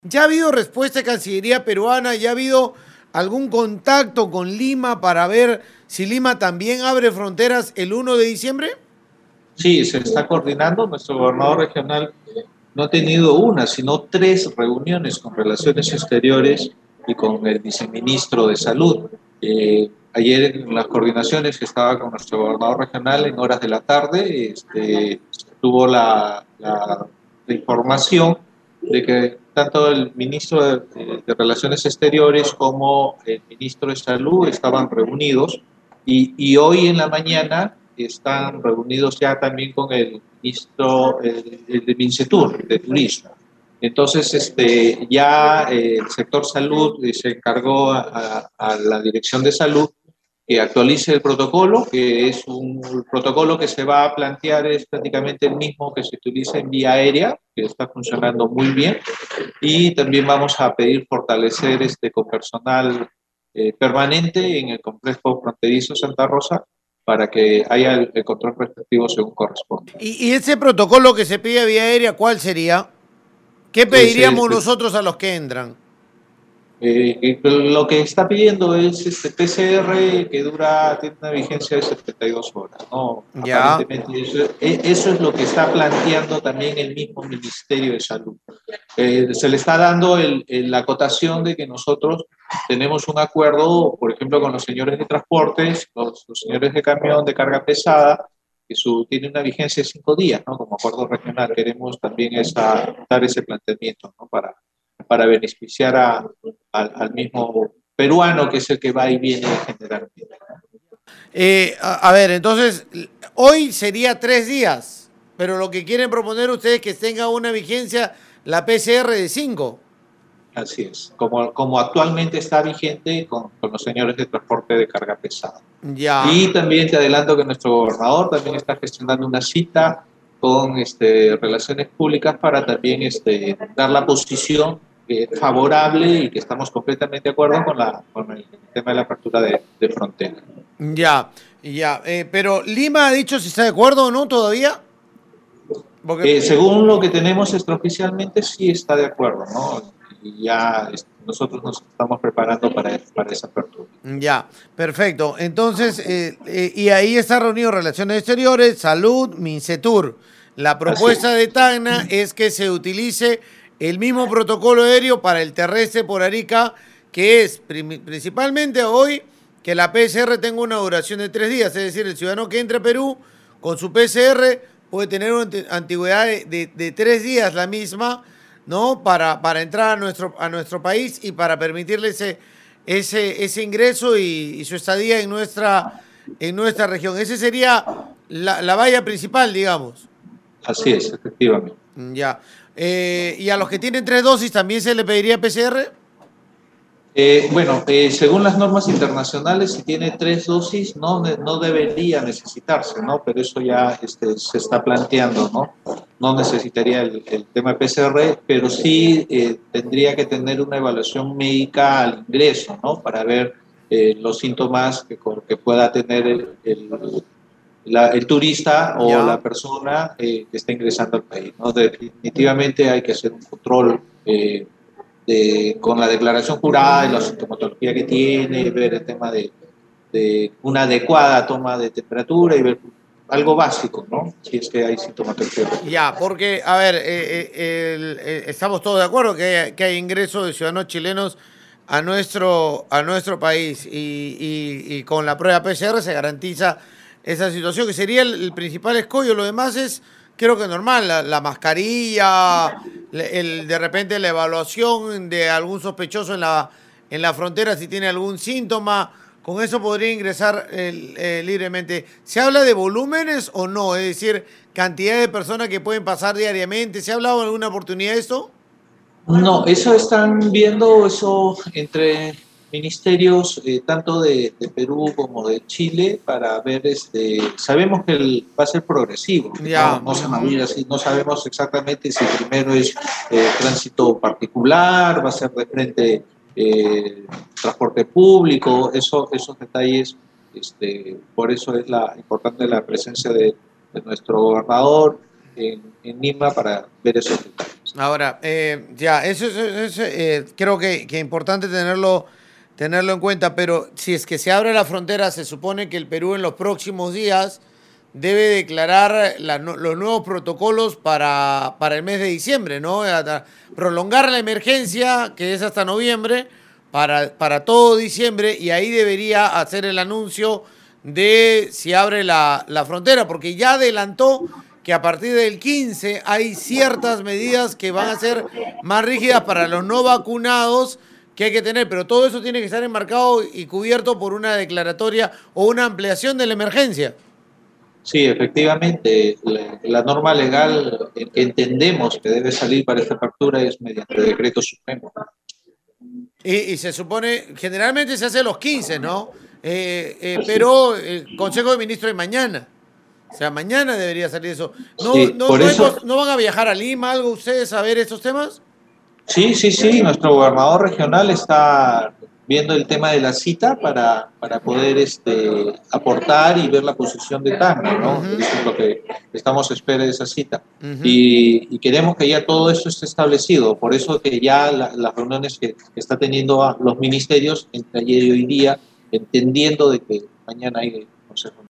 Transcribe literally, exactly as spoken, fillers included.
¿Ya ha habido respuesta de Cancillería peruana? ¿Ya ha habido algún contacto con Lima para ver si Lima también abre fronteras el uno de diciembre? Sí, se está coordinando. Nuestro gobernador regional no ha tenido una, sino tres reuniones con Relaciones Exteriores y con el viceministro de Salud. Eh, ayer en las coordinaciones que estaba con nuestro gobernador regional en horas de la tarde, este, tuvo la, la, la información de que tanto el ministro de, de Relaciones Exteriores como el ministro de Salud estaban reunidos y, y hoy en la mañana están reunidos ya también con el ministro el, el de MINCETUR, de Turismo. Entonces, este, ya eh, el sector salud eh, se encargó a, a, a la Dirección de Salud que actualice el protocolo, que es un protocolo que se va a plantear, es prácticamente el mismo que se utiliza en vía aérea, que está funcionando muy bien, y también vamos a pedir fortalecer este, con personal eh, permanente en el complejo fronterizo Santa Rosa para que haya el, el control respectivo según corresponde. ¿Y, y ese protocolo que se pide vía aérea, cuál sería? ¿Qué Es, pediríamos es, nosotros a los que entran? Eh, lo que está pidiendo es este P C R que dura, tiene una vigencia de setenta y dos horas, ¿no? Ya. Aparentemente eso, eso es lo que está planteando también el mismo Ministerio de Salud. Eh, se le está dando el, el, la acotación de que nosotros tenemos un acuerdo, por ejemplo, con los señores de transportes, los, los señores de camión de carga pesada, que su, tiene una vigencia de cinco días, ¿no? Como acuerdo regional. Queremos también esa, dar ese planteamiento, ¿no? Para, para beneficiar a, a, al mismo peruano, que es el que va y viene generalmente. Eh, a, a ver, entonces, hoy sería tres días, pero lo que quieren proponer ustedes es que tenga una vigencia la P C R de cinco. Así es, como, como actualmente está vigente con, con los señores de transporte de carga pesada. Ya. Y también te adelanto que nuestro gobernador también está gestionando una cita con este, Relaciones Públicas para también este, dar la posición eh, favorable y que estamos completamente de acuerdo con, la, con el tema de la apertura de, de frontera. Ya, ya. Eh, pero Lima ha dicho si está de acuerdo o no todavía. Porque... Eh, según lo que tenemos extraoficialmente, sí está de acuerdo, ¿no? Y ya este, nosotros nos estamos preparando para, para esa apertura. Ya, perfecto. Entonces, eh, eh, y ahí está reunido Relaciones Exteriores, Salud, MINCETUR. La propuesta de Tacna es que se utilice el mismo protocolo aéreo para el terrestre por Arica, que es principalmente hoy que la P C R tenga una duración de tres días. Es decir, el ciudadano que entre a Perú con su P C R puede tener una antigüedad de, de, de tres días la misma, ¿no? Para, para entrar a nuestro, a nuestro país y para permitirle ese, ese, ese ingreso y, y su estadía en nuestra, en nuestra región. Ese sería la, la valla principal, digamos. Así es, efectivamente. Ya. Eh, ¿Y a los que tienen tres dosis también se le pediría P C R? Eh, bueno, eh, según las normas internacionales, si tiene tres dosis, no, no debería necesitarse, ¿no? Pero eso ya este, se está planteando, ¿no? No necesitaría el, el tema de P C R, pero sí eh, tendría que tener una evaluación médica al ingreso, ¿no? Para ver eh, los síntomas que, que pueda tener el, el, la, el turista o ya. la persona eh, que está ingresando al país, ¿no? Definitivamente hay que hacer un control eh, De, con la declaración jurada y la sintomatología que tiene, ver el tema de, de una adecuada toma de temperatura y ver algo básico, ¿no? Si es que hay sintomatología. Ya, porque, a ver, eh, eh, el, eh, estamos todos de acuerdo que hay, que hay ingreso de ciudadanos chilenos a nuestro, a nuestro país y, y, y con la prueba P C R se garantiza esa situación, que sería el, el principal escollo. Lo demás es, creo que normal, la, la mascarilla, el, de repente la evaluación de algún sospechoso en la, en la frontera si tiene algún síntoma. Con eso podría ingresar eh, eh, libremente. ¿Se habla de volúmenes o no? Es decir, cantidad de personas que pueden pasar diariamente. ¿Se ha hablado en alguna oportunidad de esto? No, eso están viendo eso entre ministerios eh, tanto de, de Perú como de Chile para ver, este, sabemos que el, va a ser progresivo, ya. no, no se va a ir así, no sabemos exactamente si primero es eh, tránsito particular, va a ser de frente eh, transporte público, eso, esos detalles, este, por eso es la importante la presencia de, de nuestro gobernador. en, en Lima para ver esos detalles. Ahora, eh, ya, eso es, eso es, eh, creo que es importante tenerlo, tenerlo en cuenta, pero si es que se abre la frontera, se supone que el Perú en los próximos días debe declarar la, los nuevos protocolos para, para el mes de diciembre, ¿no? Hasta prolongar la emergencia, que es hasta noviembre, para, para todo diciembre, y ahí debería hacer el anuncio de si abre la, la frontera, porque ya adelantó que a partir del quince hay ciertas medidas que van a ser más rígidas para los no vacunados que hay que tener, pero todo eso tiene que estar enmarcado y cubierto por una declaratoria o una ampliación de la emergencia. Sí, efectivamente, la, la norma legal que entendemos que debe salir para esta apertura es mediante decreto supremo. Y, y se supone, generalmente se hace los quince, ¿no? Eh, eh, pero el Consejo de Ministros es mañana. O sea, mañana debería salir eso. ¿No, Sí, no, por no, eso, ¿No van a viajar a Lima, algo ustedes, a ver estos temas? sí, sí, sí, nuestro gobernador regional está viendo el tema de la cita para, para poder este, aportar y ver la posición de Tacna, ¿no? Uh-huh. Eso es lo que estamos a espera de esa cita. Uh-huh. Y, y queremos que ya todo esto esté establecido, por eso que ya la, las reuniones que, que está teniendo a los ministerios entre ayer y hoy día, entendiendo de que mañana hay consejo.